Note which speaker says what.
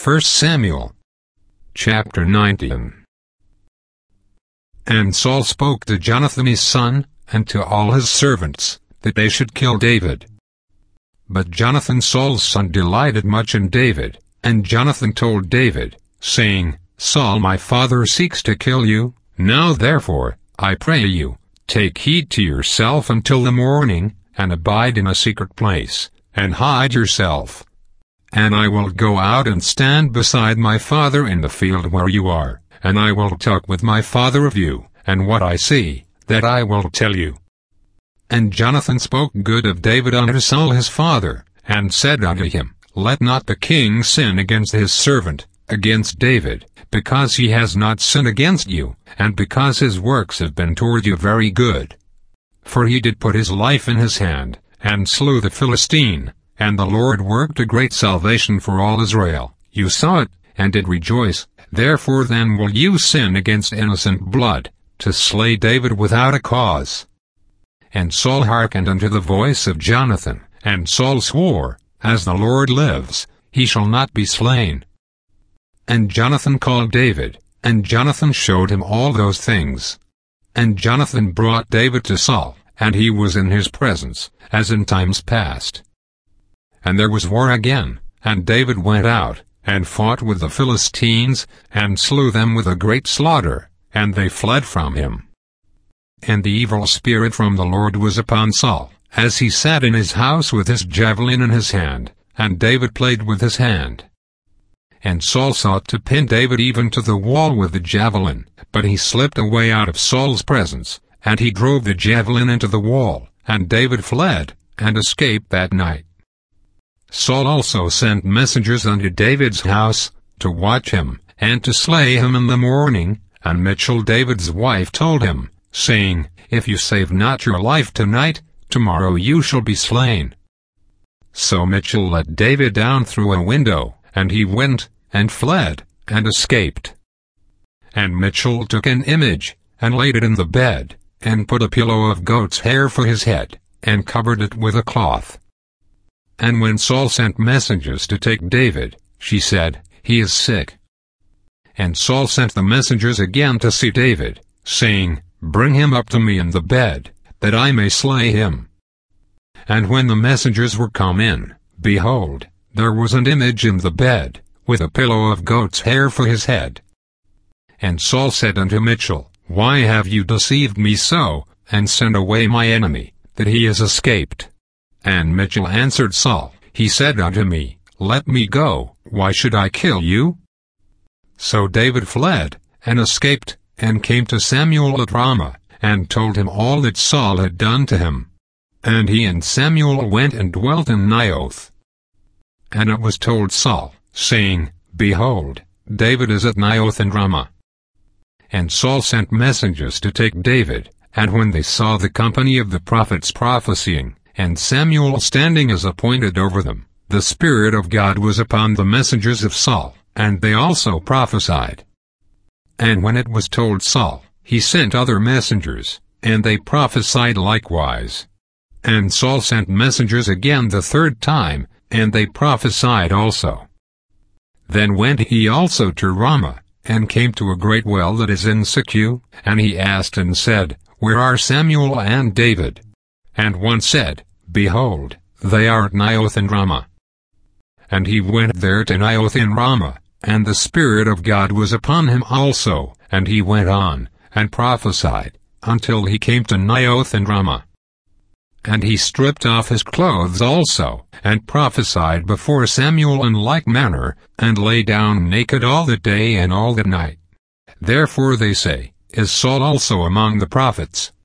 Speaker 1: 1 Samuel chapter 19. And Saul spoke to Jonathan his son, and to all his servants, that they should kill David. But Jonathan Saul's son delighted much in David, and Jonathan told David, saying, Saul my father seeks to kill you. Now therefore, I pray you, take heed to yourself until the morning, and abide in a secret place, and hide yourself. And I will go out and stand beside my father in the field where you are, and I will talk with my father of you, and what I see, that I will tell you. And Jonathan spoke good of David unto Saul his father, and said unto him, Let not the king sin against his servant, against David, because he has not sinned against you, and because his works have been toward you very good. For he did put his life in his hand, and slew the Philistine, and the Lord worked a great salvation for all Israel. You saw it, and did rejoice. Therefore then will you sin against innocent blood, to slay David without a cause. And Saul hearkened unto the voice of Jonathan, and Saul swore, As the Lord lives, he shall not be slain. And Jonathan called David, and Jonathan showed him all those things. And Jonathan brought David to Saul, and he was in his presence, as in times past. And there was war again, and David went out, and fought with the Philistines, and slew them with a great slaughter, and they fled from him. And the evil spirit from the Lord was upon Saul, as he sat in his house with his javelin in his hand, and David played with his hand. And Saul sought to pin David even to the wall with the javelin, but he slipped away out of Saul's presence, and he drove the javelin into the wall, and David fled, and escaped that night. Saul also sent messengers unto David's house, to watch him, and to slay him in the morning, and Michal David's wife told him, saying, If you save not your life tonight, tomorrow you shall be slain. So Michal let David down through a window, and he went, and fled, and escaped. And Michal took an image, and laid it in the bed, and put a pillow of goat's hair for his head, and covered it with a cloth. And when Saul sent messengers to take David, she said, He is sick. And Saul sent the messengers again to see David, saying, Bring him up to me in the bed, that I may slay him. And when the messengers were come in, behold, there was an image in the bed, with a pillow of goat's hair for his head. And Saul said unto Michal, Why have you deceived me so, and sent away my enemy, that he is escaped? And Michal answered Saul, He said unto me, Let me go, why should I kill you? So David fled, and escaped, and came to Samuel at Ramah, and told him all that Saul had done to him. And he and Samuel went and dwelt in Naioth. And it was told Saul, saying, Behold, David is at Naioth in Ramah. And Saul sent messengers to take David, and when they saw the company of the prophets prophesying, and Samuel standing as appointed over them, the Spirit of God was upon the messengers of Saul, and they also prophesied. And when it was told Saul, he sent other messengers, and they prophesied likewise. And Saul sent messengers again the third time, and they prophesied also. Then went he also to Ramah, and came to a great well that is in Secu, and he asked and said, Where are Samuel and David? And one said, Behold, they are at Naioth in Ramah. And he went there to Naioth in Ramah, and the Spirit of God was upon him also, and he went on, and prophesied, until he came to Naioth in Ramah. And he stripped off his clothes also, and prophesied before Samuel in like manner, and lay down naked all the day and all the night. Therefore they say, Is Saul also among the prophets?